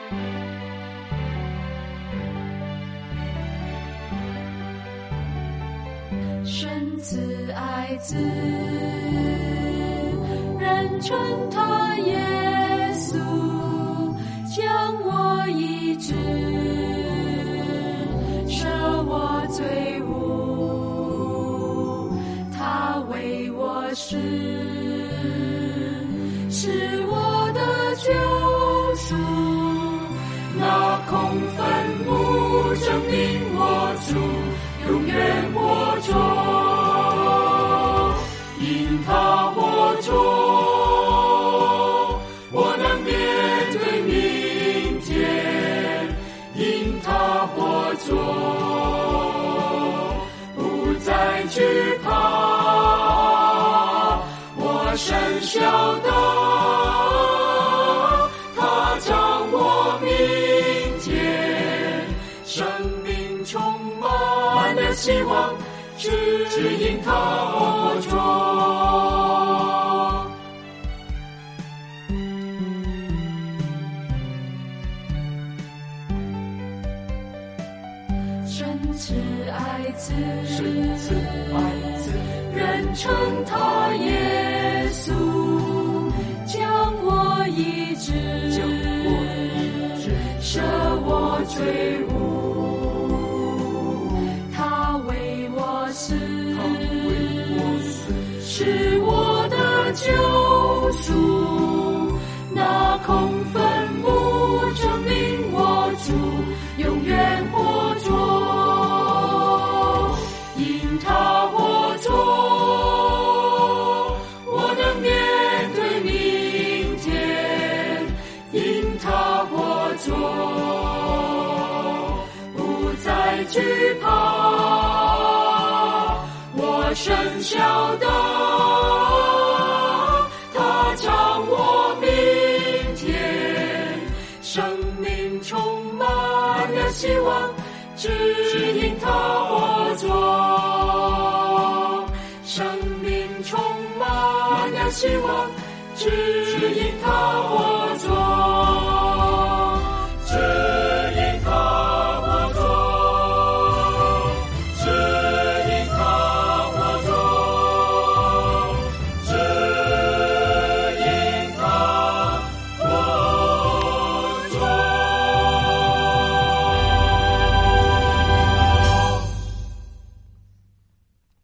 神慈爱子，人称他耶稣，将我医治，赦我罪污，他为我死，是我的救赎。那空坟墓证明我主永远活着，因他活着，我能面对明天，因他活着，不再惧怕，我深晓得他掌握明天，生命充满了希望，只因他活着。神慈爱子，人称他耶稣，将我医治，赦我罪污，他为我死，是我的救赎。那空坟墓证明我主永远活着，因他活着，我能面对明天，因他活着，不再惧怕，我深晓得他掌握明天，生命充满了希望，只因他活着，生命充满了希望，只因他活着。